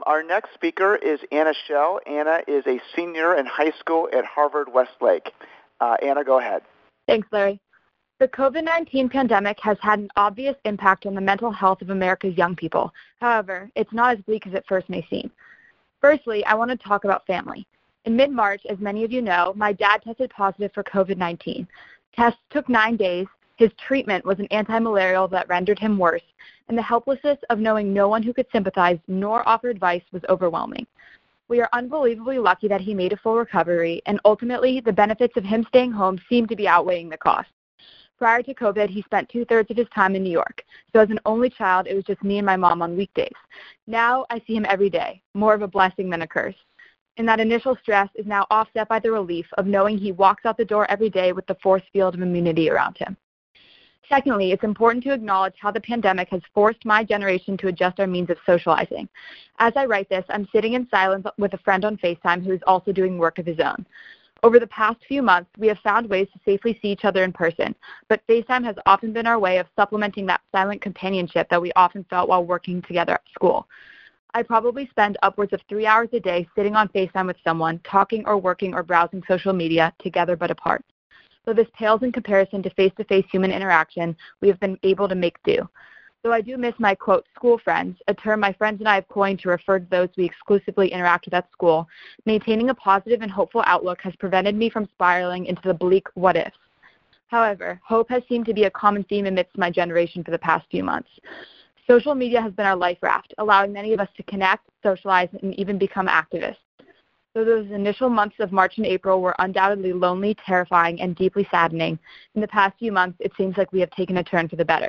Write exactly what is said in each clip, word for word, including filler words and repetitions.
our next speaker is Anna Schell. Anna is a senior in high school at Harvard Westlake. Uh, Anna, go ahead. Thanks, Larry. The COVID nineteen pandemic has had an obvious impact on the mental health of America's young people. However, it's not as bleak as it first may seem. Firstly, I want to talk about family. In mid-March, as many of you know, my dad tested positive for COVID nineteen. Tests took nine days. His treatment was an anti-malarial that rendered him worse, and the helplessness of knowing no one who could sympathize nor offer advice was overwhelming. We are unbelievably lucky that he made a full recovery, and ultimately, the benefits of him staying home seem to be outweighing the cost. Prior to COVID, he spent two-thirds of his time in New York, so as an only child, it was just me and my mom on weekdays. Now, I see him every day, more of a blessing than a curse. And that initial stress is now offset by the relief of knowing he walks out the door every day with the force field of immunity around him. Secondly, it's important to acknowledge how the pandemic has forced my generation to adjust our means of socializing. As I write this, I'm sitting in silence with a friend on FaceTime who is also doing work of his own. Over the past few months, we have found ways to safely see each other in person, but FaceTime has often been our way of supplementing that silent companionship that we often felt while working together at school. I probably spend upwards of three hours a day sitting on FaceTime with someone, talking or working or browsing social media, together but apart. Though this pales in comparison to face-to-face human interaction, we have been able to make do. Though I do miss my, quote, school friends, a term my friends and I have coined to refer to those we exclusively interact with at school, maintaining a positive and hopeful outlook has prevented me from spiraling into the bleak what-ifs. However, hope has seemed to be a common theme amidst my generation for the past few months. Social media has been our life raft, allowing many of us to connect, socialize, and even become activists. Though those initial months of March and April were undoubtedly lonely, terrifying, and deeply saddening, in the past few months it seems like we have taken a turn for the better.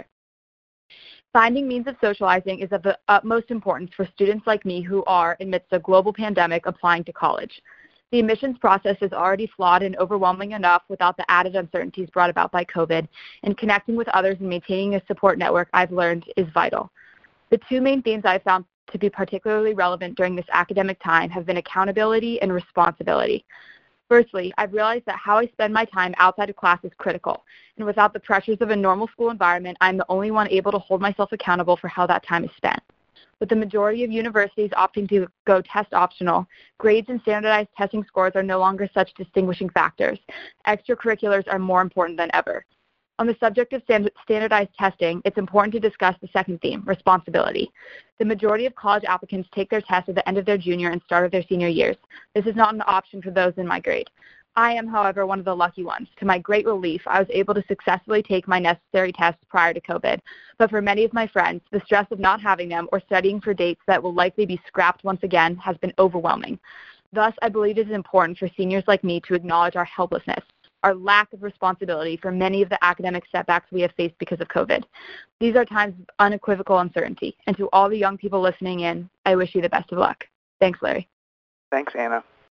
Finding means of socializing is of the utmost importance for students like me who are, amidst a global pandemic, applying to college. The admissions process is already flawed and overwhelming enough without the added uncertainties brought about by COVID, and connecting with others and maintaining a support network, I've learned, is vital. The two main themes I've found to be particularly relevant during this academic time have been accountability and responsibility. Firstly, I've realized that how I spend my time outside of class is critical, and without the pressures of a normal school environment, I'm the only one able to hold myself accountable for how that time is spent. With the majority of universities opting to go test optional, grades and standardized testing scores are no longer such distinguishing factors. Extracurriculars are more important than ever. On the subject of standardized testing, it's important to discuss the second theme, responsibility. The majority of college applicants take their tests at the end of their junior and start of their senior years. This is not an option for those in my grade. I am, however, one of the lucky ones. To my great relief, I was able to successfully take my necessary tests prior to COVID. But for many of my friends, the stress of not having them or studying for dates that will likely be scrapped once again has been overwhelming. Thus, I believe it is important for seniors like me to acknowledge our helplessness, our lack of responsibility for many of the academic setbacks we have faced because of COVID. These are times of unequivocal uncertainty, and to all the young people listening in, I wish you the best of luck. Thanks, Larry. Thanks, Anna.